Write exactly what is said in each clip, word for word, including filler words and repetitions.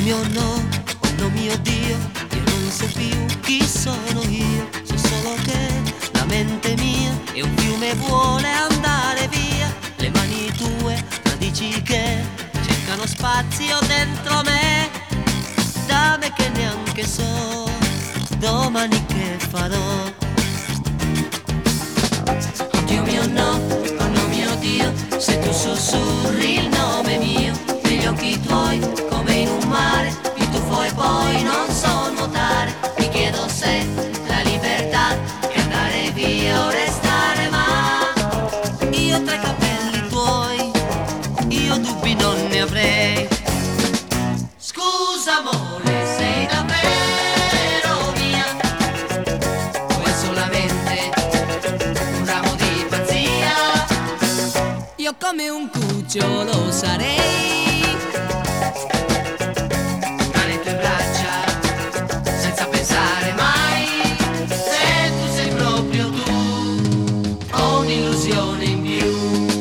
mio no, oh no mio Dio, io non so più chi sono io, so solo che la mente mia è un fiume e vuole andare via, le mani tue, radici che cercano spazio dentro me, da me che neanche so domani che farò. Oddio mio no, oh no mio Dio, se tu sussurri il nome mio, negli occhi tuoi come in un mare, mi tuffo e poi non so nuotare, mi chiedo se la libertà è andare via o restare, ma io tra i capelli tuoi, io dubbi non ne avrei. Scusa amore, sei davvero mia, o è solamente un ramo di pazzia? Io come un cucciolo sarei tra le tue braccia, senza pensare mai, se tu sei proprio tu, ho un'illusione in più.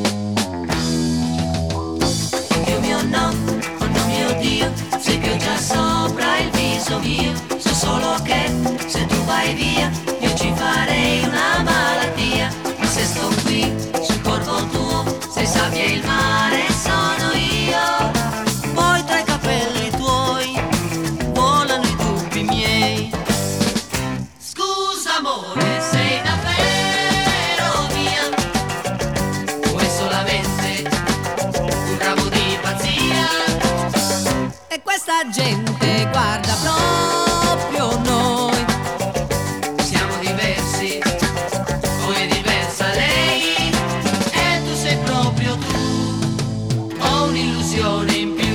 Dio mio no, oh no mio Dio, sai che ho già sopra il viso mio, so solo che se tu vai via io ci farei una malattia, ma se sto qui sul corpo tuo, sei sabbia e il mare sono io, poi tra i capelli tuoi volano i dubbi miei. Scusa amore, sei davvero mia, o è solamente un ramo di pazzia? E questa gente guarda proprio noi, siamo diversi, o è diversa lei, e tu sei proprio tu, ho un'illusione in più.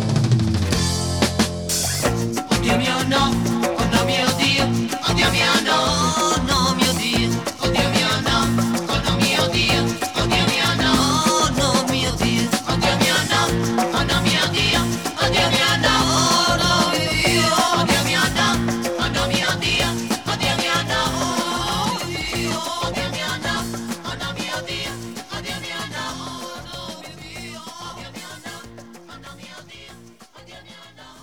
Oddio mio no, oh no mio Dio, oddio mio no, oh no mio Dio, oddio mio no, oh no mio Dio, oddio mio no, oh no mio Dio, oddio mio no, oh no mio Dio, oddio mio no, oh no mio Dio, oddio mio no, oh no mio Dio, oddio mio no, oh Dio, oddio mio no, oh no mio Dio, oddio mio no, oh no mio Dio, oddio mio no, oh no mio Dio, oddio mio no.